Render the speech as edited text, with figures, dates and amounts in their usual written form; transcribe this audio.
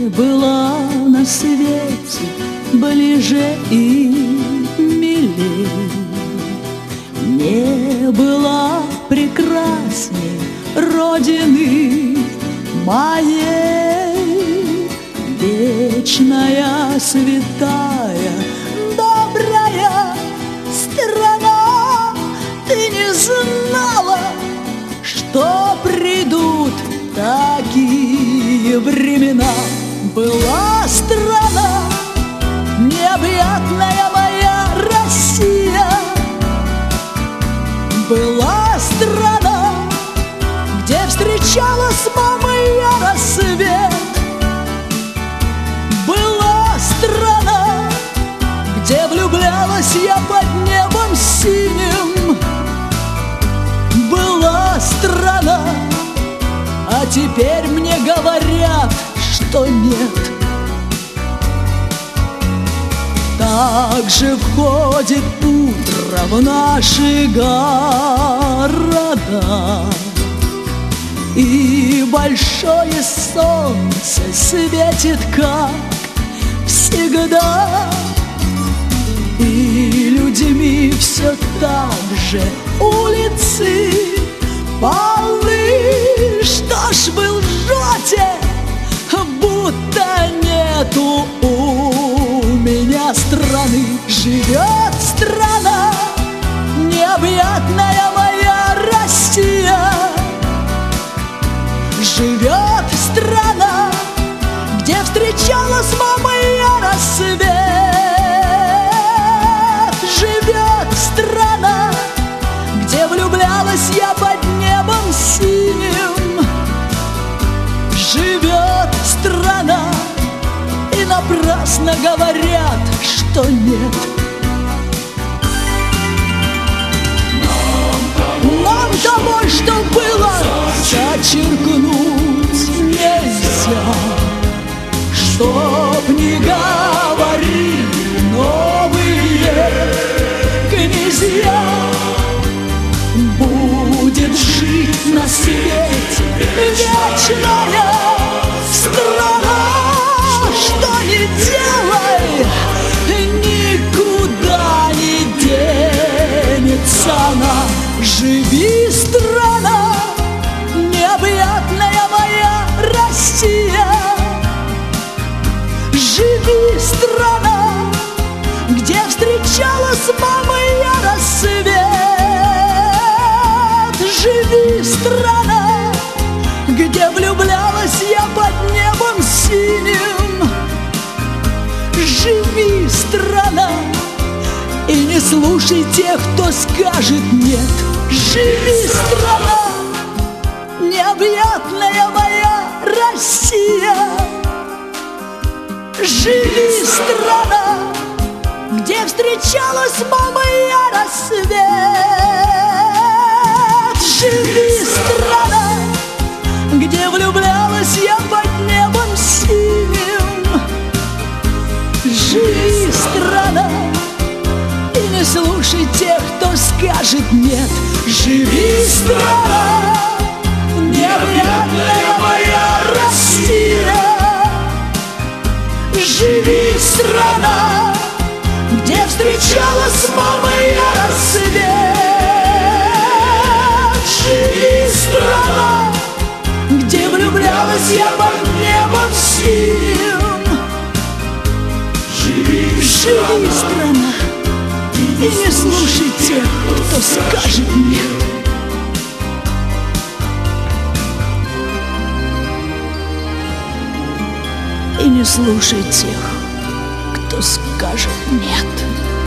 была на свете ближе и милей, не была прекрасней родины моей. Вечная, святая, добрая страна, ты не знала, что придут такие времена. Была страна, необъятная моя Россия, была страна, где встречала с мамой я рассвет, была страна, где влюблялась я под небом синим, была страна, а теперь мне говорят, что нет. Так же входит утро в наши города, и большое солнце светит, как всегда, и людьми все так же улицы полны. Что ж в лжете, будто нету у меня страны. Живет страна, необъятная моя Россия, живет страна, где встречала с мамой я рассвет, живет страна, где влюблялась я под небом синим, живет страна, и напрасно говорят, что нет. Нам того, что было, зачеркнуть нельзя. Чтоб не говорили новые князья, будет жить на свете вечная страна. Что ни делай, никуда не денется она. Живи, страна, необъятная моя Россия, живи, страна, где встречала с мамой я рассвет, живи, страна, где влюблялась я под небом синим, живи, страна, и не слушай тех, кто скажет нет. Живи, страна, необъятная моя Россия, живи, страна, где встречала с мамой я рассвет, живи, страна, где влюблялась я под небом синим, живи, страна, и не слушай тех, кто скажет нет. Живи, страна, необъятная моя Россия, живи, страна, где встречала с мамой я рассвет, живи, страна, где влюблялась я под небом синим, живи, страна, и не слушай тех, кто скажет нет. И не слушай тех, кто скажет нет.